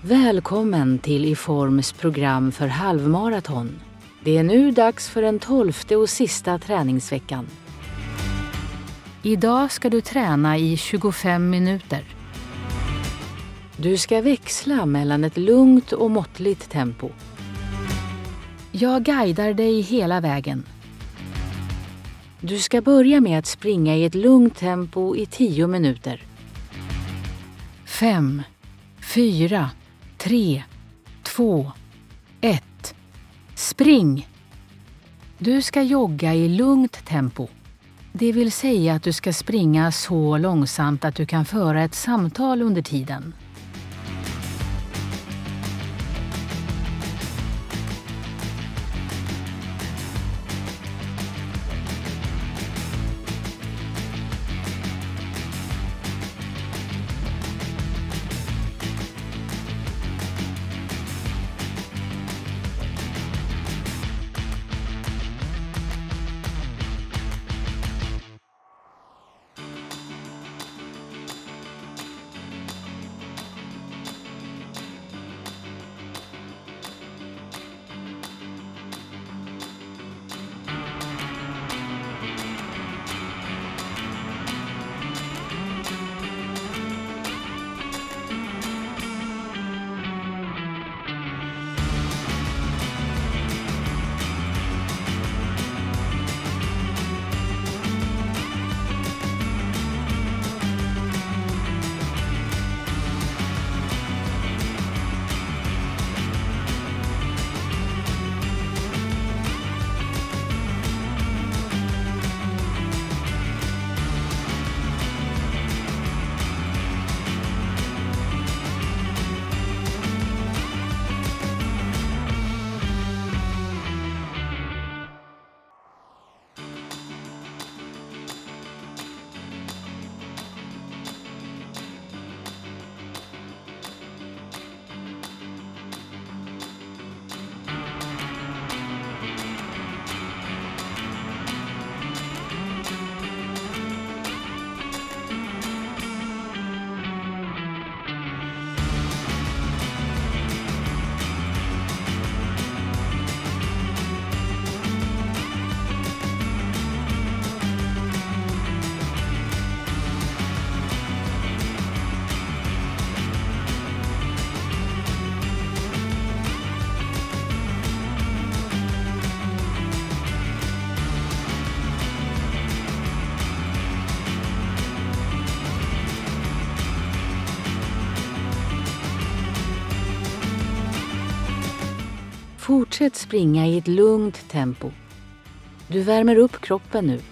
Välkommen till Iforms program för halvmaraton. Det är nu dags för den 12:e och sista träningsveckan. Idag ska du träna i 25 minuter. Du ska växla mellan ett lugnt och måttligt tempo. Jag guidar dig hela vägen. Du ska börja med att springa i ett lugnt tempo i 10 minuter. 5, 4, 3, 2, 1. Spring! Du ska jogga i lugnt tempo. Det vill säga att du ska springa så långsamt att du kan föra ett samtal under tiden. Fortsätt springa i ett lugnt tempo. Du värmer upp kroppen nu.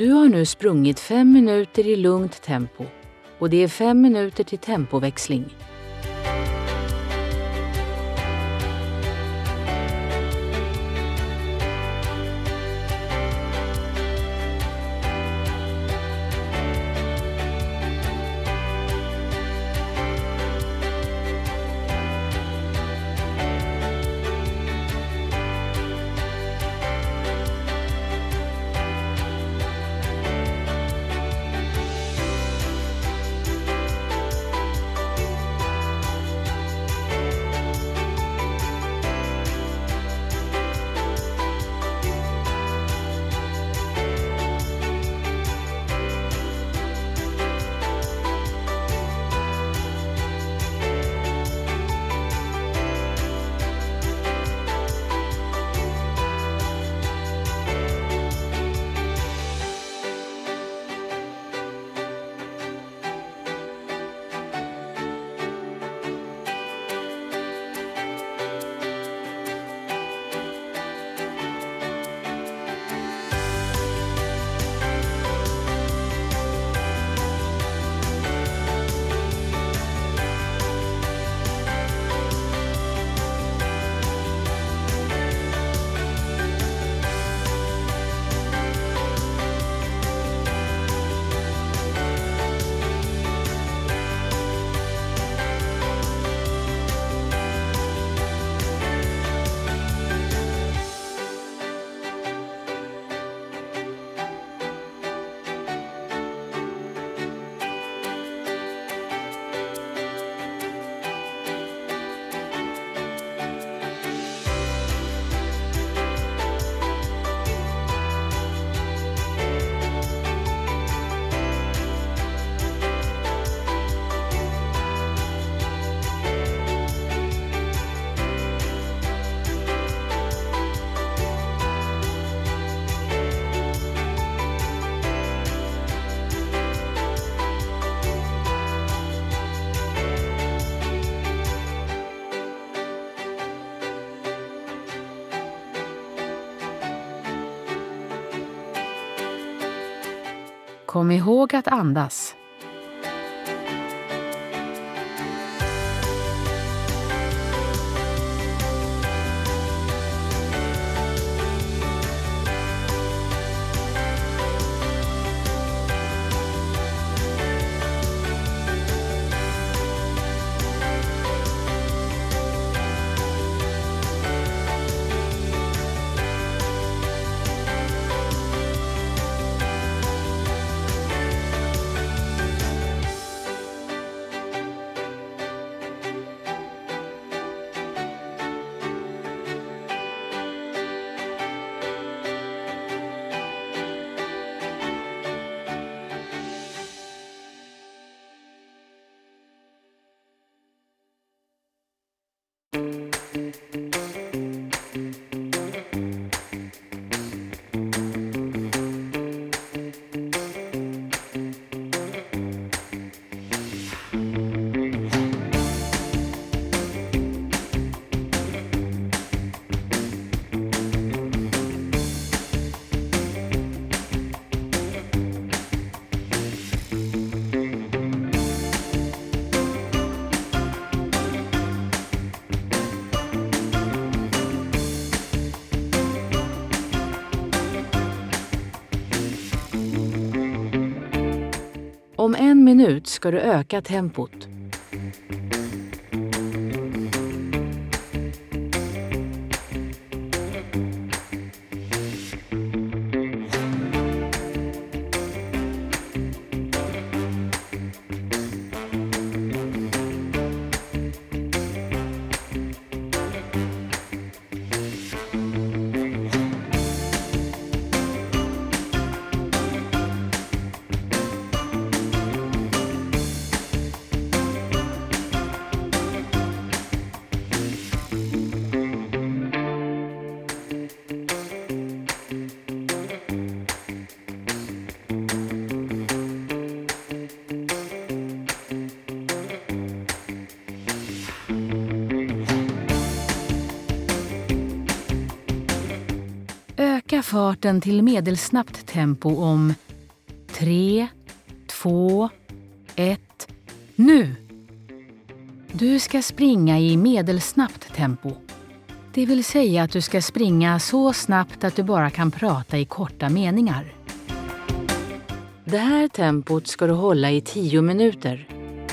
Du har nu sprungit 5 minuter i lugnt tempo och det är 5 minuter till tempoväxling. Kom ihåg att andas. Om 1 minut ska du öka tempot. Öka farten till medelsnabbt tempo om 3, 2, 1. Nu! Du ska springa i medelsnabbt tempo. Det vill säga att du ska springa så snabbt att du bara kan prata i korta meningar. Det här tempot ska du hålla i 10 minuter.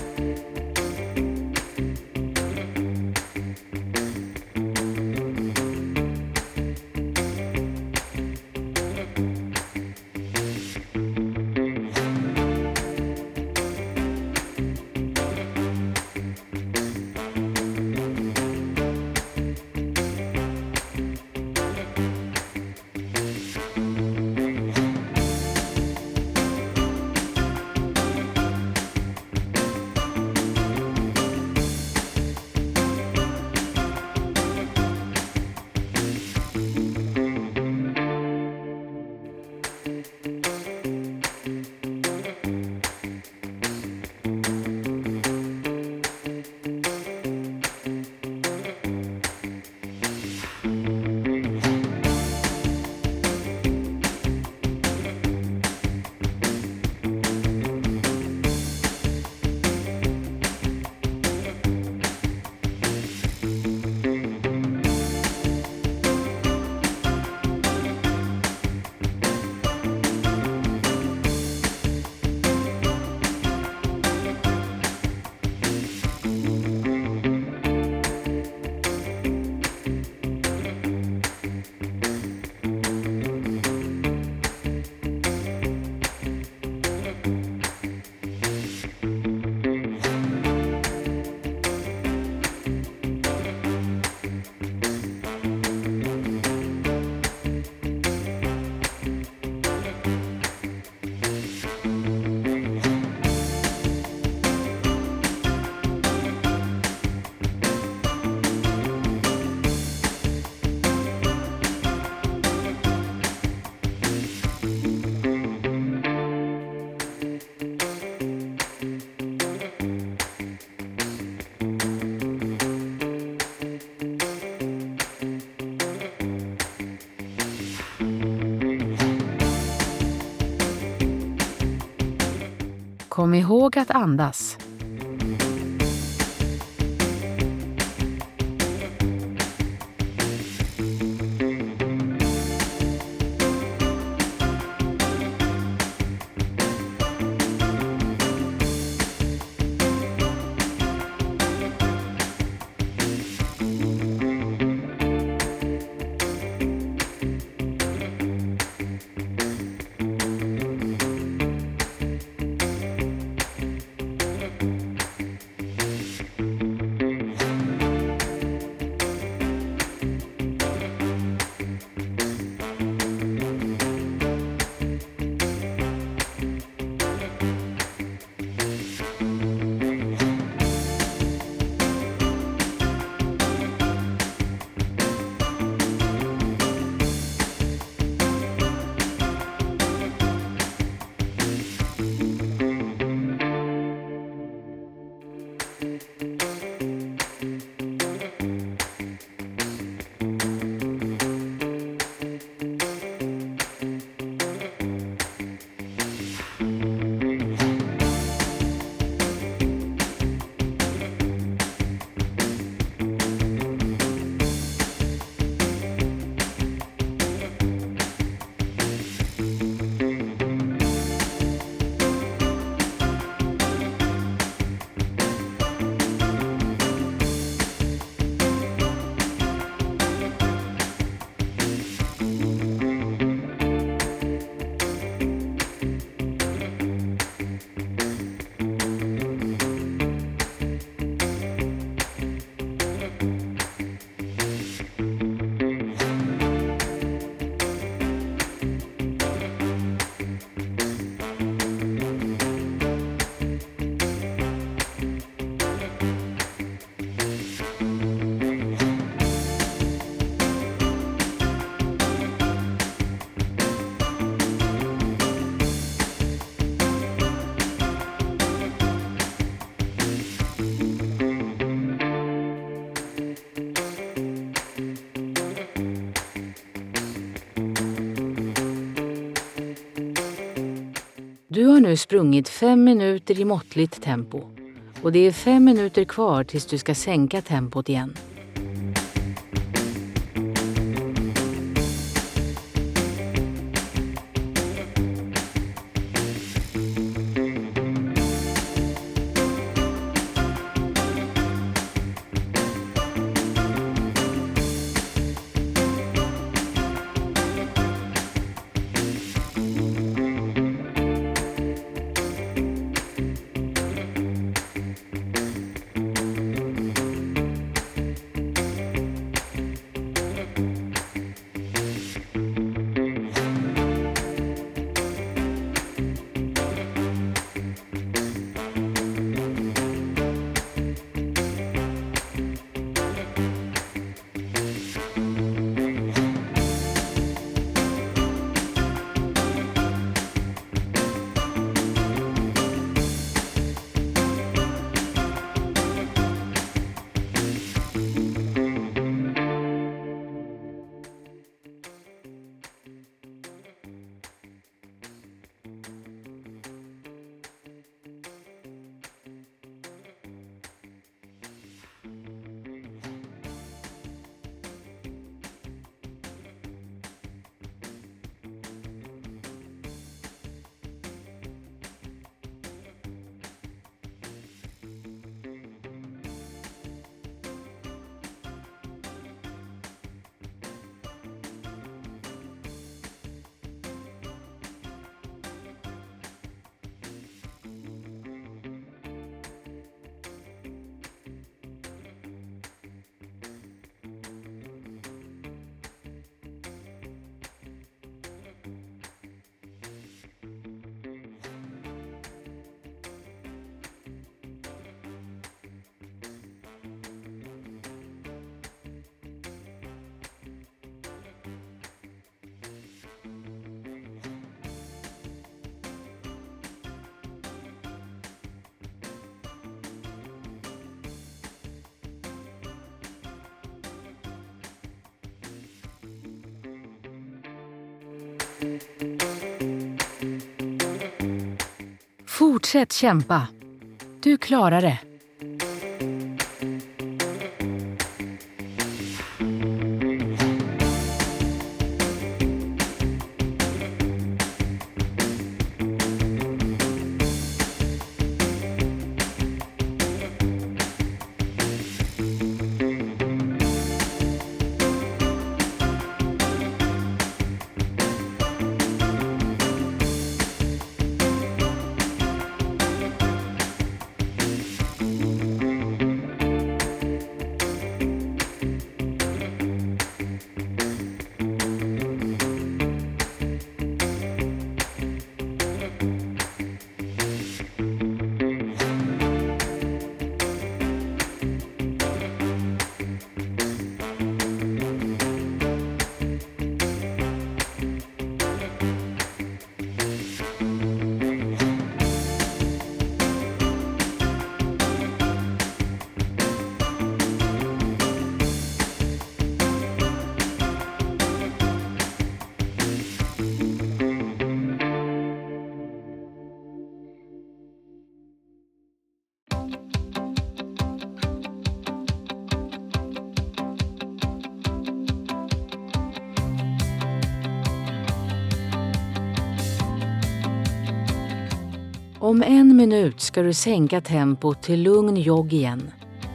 Kom ihåg att andas. Du har nu sprungit 5 minuter i måttligt tempo och det är 5 minuter kvar tills du ska sänka tempot igen. Fortsätt kämpa. Du klarar det. Om 1 minut ska du sänka tempot till lugn jogg igen.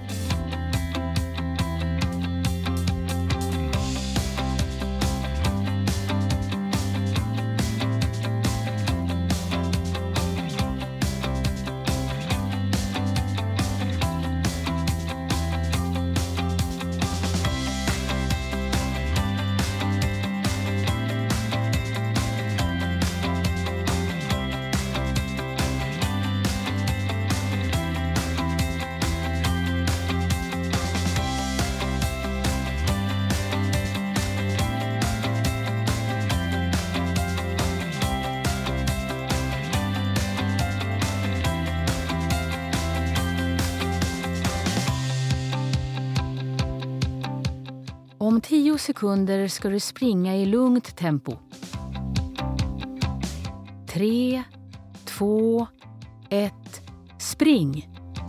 Om 10 sekunder ska du springa i lugnt tempo. 3, 2, 1, spring!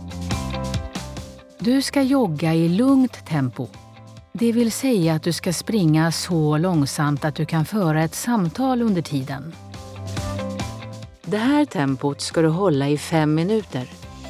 Du ska jogga i lugnt tempo. Det vill säga att du ska springa så långsamt att du kan föra ett samtal under tiden. Det här tempot ska du hålla i 5 minuter.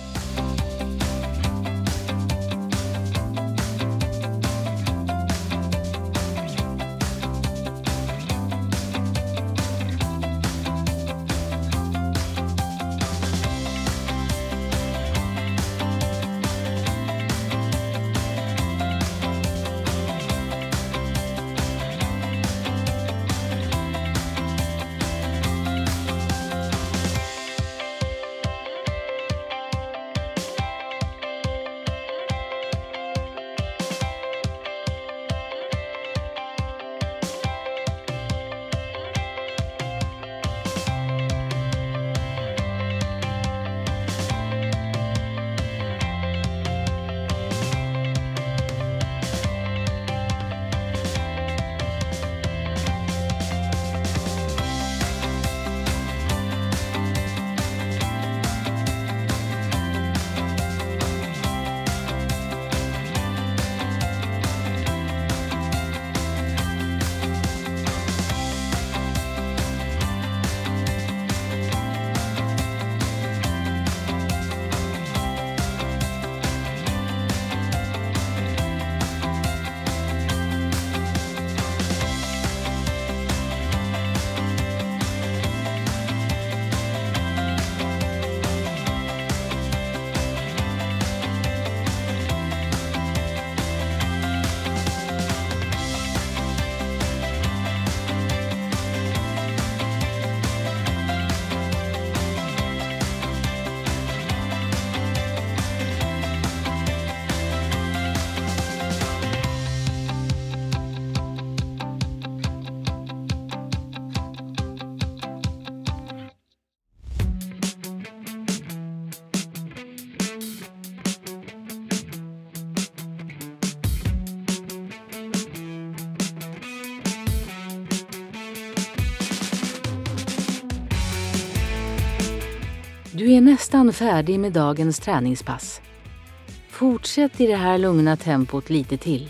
Du är nästan färdig med dagens träningspass. Fortsätt i det här lugna tempot lite till.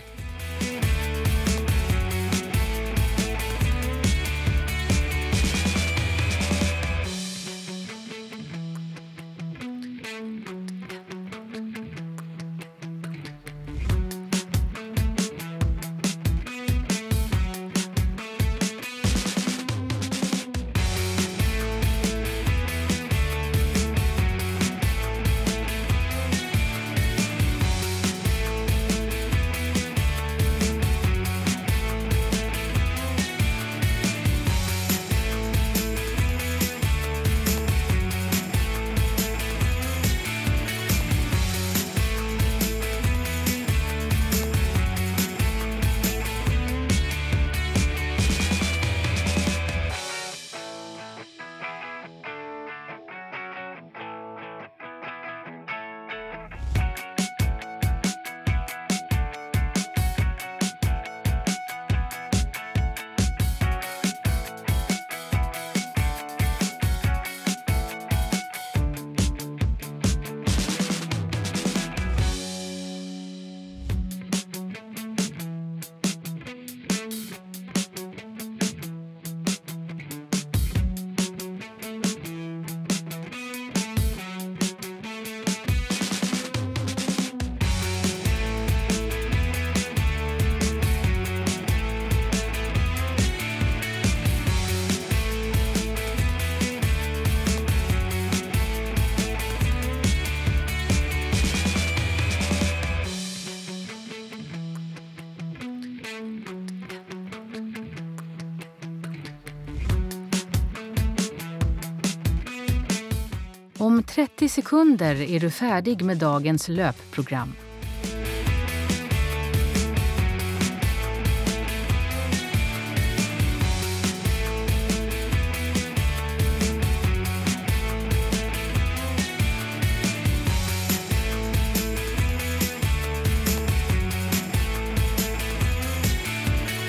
Om 30 sekunder är du färdig med dagens löpprogram.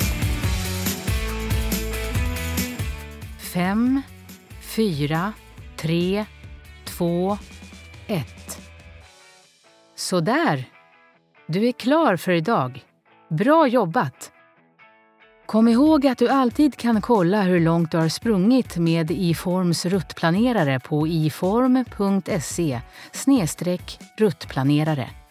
Fem, 4, 3, 2, 1. Så där. Du är klar för idag. Bra jobbat! Kom ihåg att du alltid kan kolla hur långt du har sprungit med iForms ruttplanerare på iform.se/ruttplanerare.